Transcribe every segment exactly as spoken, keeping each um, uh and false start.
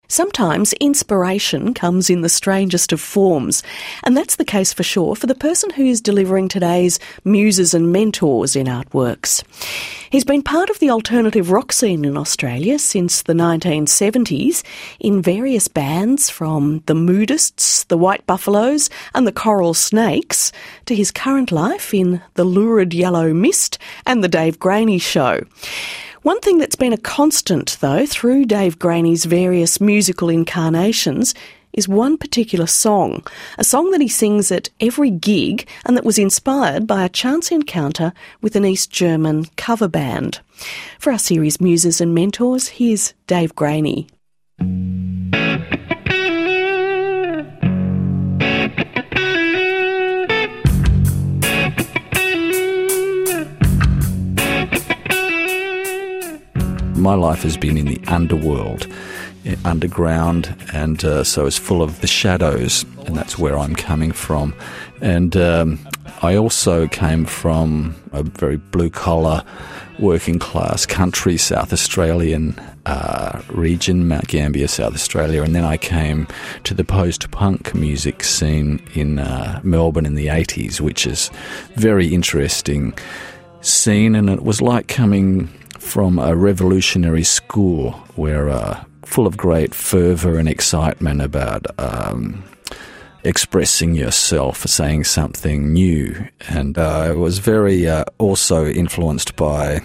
Sometimes inspiration comes in the strangest of forms, and that's the case for sure for the person who is delivering today's muses and mentors in artworks. He's been part of the alternative rock scene in Australia since the nineteen seventies in various bands from the Moodists, the White Buffaloes and the Coral Snakes to his current life in the Lurid Yellow Mist and the Dave Graney Show. One thing that's been a constant, though, through Dave Graney's various musical incarnations is one particular song, a song that he sings at every gig and that was inspired by a chance encounter with an East German cover band. For our series Muses and Mentors, here's Dave Graney. My life has been in the underworld, underground, and uh, so it's full of the shadows, and that's where I'm coming from. And um, I also came from a very blue-collar, working-class country, South Australian uh, region, Mount Gambier, South Australia, and then I came to the post-punk music scene in uh, Melbourne in the eighties, which is very interesting scene, and it was like coming from a revolutionary school where uh, full of great fervour and excitement about um, expressing yourself, saying something new. And uh, it was very uh, also influenced by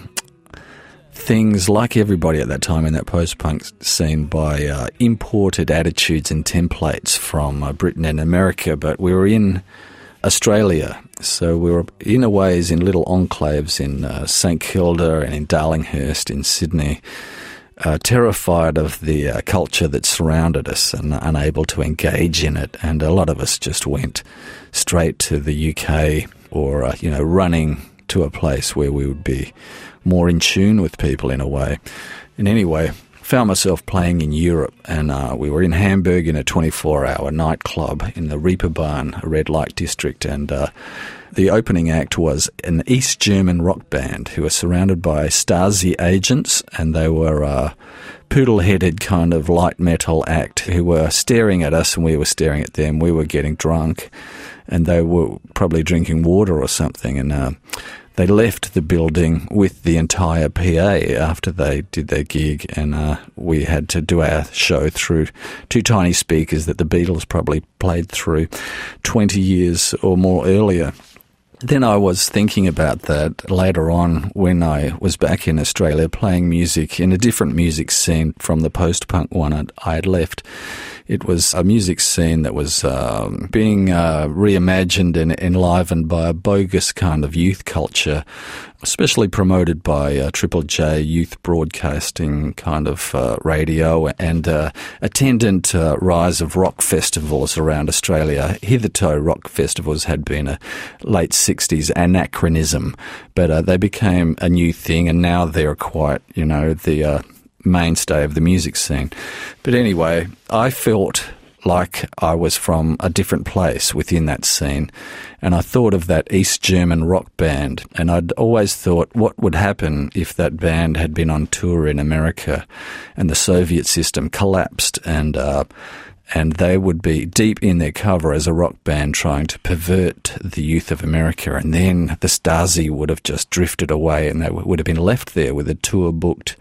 things like everybody at that time in that post-punk scene by uh, imported attitudes and templates from uh, Britain and America. But we were in Australia, so we were in a ways in little enclaves in uh, St Kilda and in Darlinghurst in Sydney, uh, terrified of the uh, culture that surrounded us and unable to engage in it. And a lot of us just went straight to the U K or, uh, you know, running to a place where we would be more in tune with people in a way. And anyway, found myself playing in Europe, and uh, we were in Hamburg in a twenty-four hour nightclub in the Reeperbahn, a red light district, and uh, the opening act was an East German rock band who were surrounded by Stasi agents, and they were a poodle-headed kind of light metal act who were staring at us and we were staring at them. We were getting drunk, and they were probably drinking water or something, and uh, they left the building with the entire P A after they did their gig, and uh, we had to do our show through two tiny speakers that the Beatles probably played through twenty years or more earlier. Then I was thinking about that later on when I was back in Australia playing music in a different music scene from the post-punk one I had left. It was a music scene that was um, being uh, reimagined and enlivened by a bogus kind of youth culture, especially promoted by uh, Triple J youth broadcasting kind of uh, radio and uh, attendant uh, rise of rock festivals around Australia. Hitherto, rock festivals had been a late sixties anachronism, but uh, they became a new thing, and now they're quite, you know, the uh, mainstay of the music scene. But anyway, I felt like I was from a different place within that scene, and I thought of that East German rock band, and I'd always thought what would happen if that band had been on tour in America and the Soviet system collapsed, and uh, and they would be deep in their cover as a rock band trying to pervert the youth of America, and then the Stasi would have just drifted away and they would have been left there with a tour booked,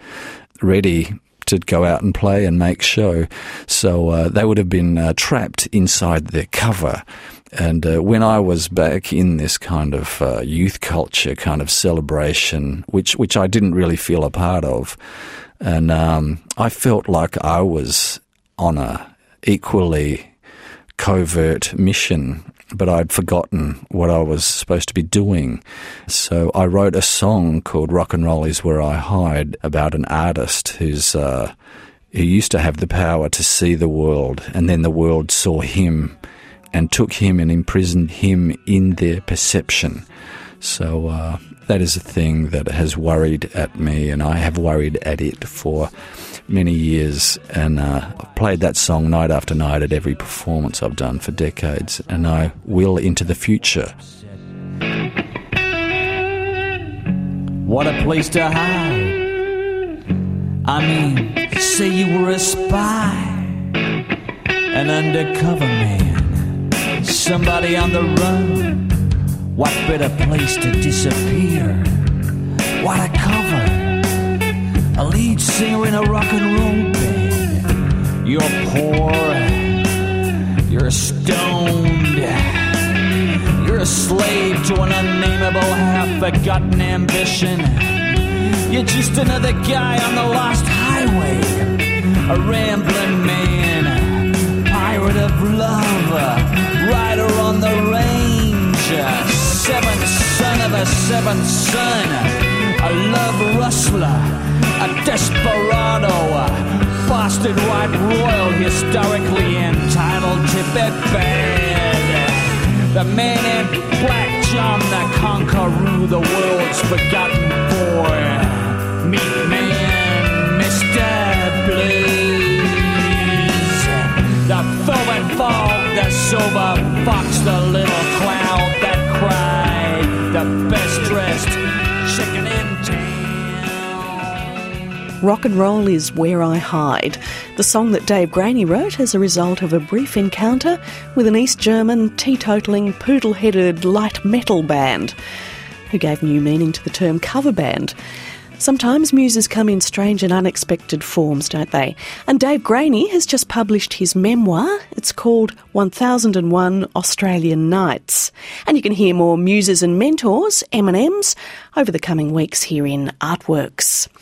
ready to go out and play and make show. So uh, they would have been uh, trapped inside their cover. And uh, when I was back in this kind of uh, youth culture kind of celebration, which which I didn't really feel a part of, and um, I felt like I was on a equally covert mission, but I'd forgotten what I was supposed to be doing. So I wrote a song called Rock and Roll Is Where I Hide about an artist who's uh, who used to have the power to see the world, and then the world saw him and took him and imprisoned him in their perception. So uh, that is a thing that has worried at me, and I have worried at it for many years, and uh, I've played that song night after night at every performance I've done for decades, and I will into the future. What a place to hide. I mean, say you were a spy. an undercover man, somebody on the run. What better place to disappear? What a cover! A lead singer in a rock and roll band. You're poor, you're stoned, you're a slave to an unnameable, half-forgotten ambition. You're just another guy on the lost highway, a rambling man, pirate of love, rider on the range, seventh son of a seventh son, a love rustler, a desperado, a bastard white royal, historically entitled to be bad. The man in black, John the Conqueror, the world's forgotten boy. Meet man, Mister Blues. The velvet fog, the silver fox, the little cloud that cried, the best dressed chicken in town. Rock and Roll is Where I Hide, the song that Dave Graney wrote as a result of a brief encounter with an East German, teetotaling, poodle-headed light metal band who gave new meaning to the term cover band. Sometimes muses come in strange and unexpected forms, don't they? And Dave Graney has just published his memoir. It's called one thousand and one Australian Nights. And you can hear more Muses and Mentors, M and M's, over the coming weeks here in Artworks.